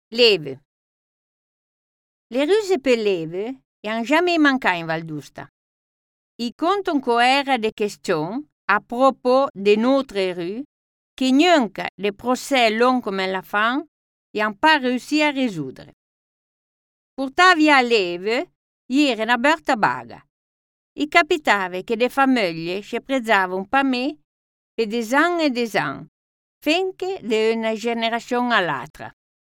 Leve. Le ruse per leve n'han jamais mancat in Val d'Usta. I conton coera de question a propos de notre rue che niunca de procès long come la fan n'han pas réussi a résoudre. Portar via leve ieri una berta baga. I capitava che de famiglie si prezzavano per me per des ans e des ans, finché de una generazione all'altra.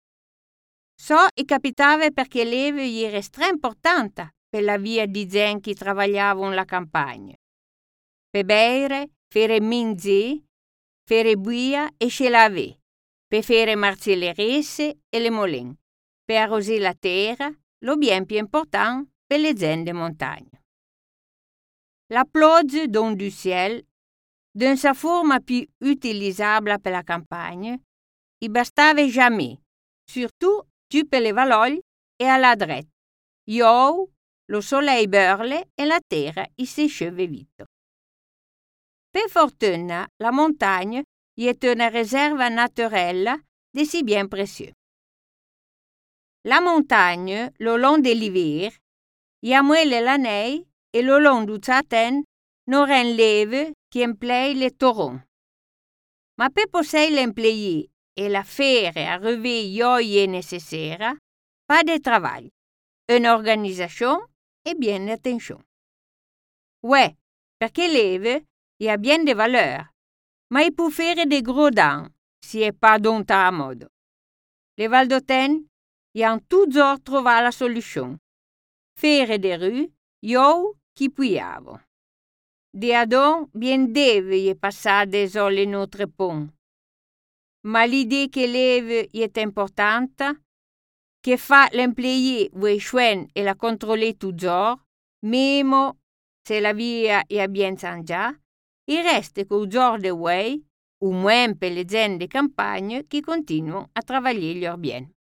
So i capitava perché leve era straimportante per la via di gen che travagliavano la campagna. Per bere, fare minzi, fare buia e scelavè, per fare marcelleresse e le molin, per arrosare la terra, lo bien più importante per le gen de montagna. La ploggia don du ciel, d'un sa forma più utilizzabile per la campagna, i bastava jamais, surtout giù per le valoglie e alla drette. Io, lo soleil burle e la terra si sceve vito. Per fortuna, la montagna è una riserva naturelle di si bien précieux. La montagna, lo long de l'hiver, muele la neige e lo long du Tsaten non ren leve che emplei le torrons. Ma per poter l'employer e la faire arriver io necessaire, pas de travail, une organisation e bien attention. Ouais, perché leve ha bien de valeur, ma il può fare de gros danni si è pas donta a modo. Le Valdôtaines han toujours trovato la soluzione. Fare de rue, io chi puiavo. De adon bien deve passare des le notre pont. Ma l'idea che leve è importante, che fa l'employé vuoi schwen e la controller toujours, memo se la via è bien zangià, il reste col giorno de way, un muen per le gen de campagne che continuano a travagliare bien.